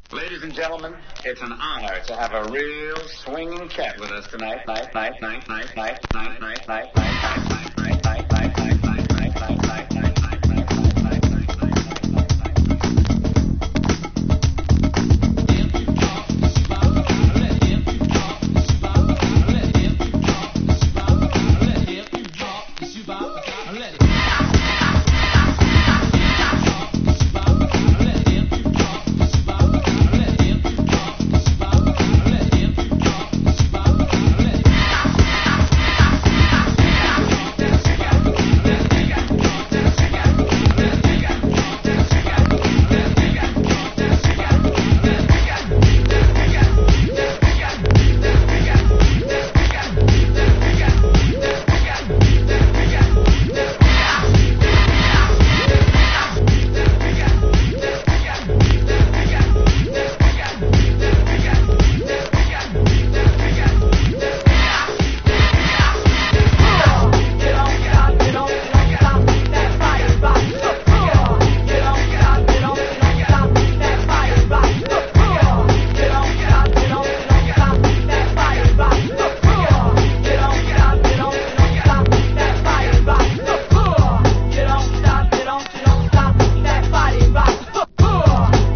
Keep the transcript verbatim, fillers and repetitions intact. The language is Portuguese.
Ladies and gentlemen, it's an honor to have a real swinging cat with us tonight. Night, night, night, night, night, night, night, night, night, night, night.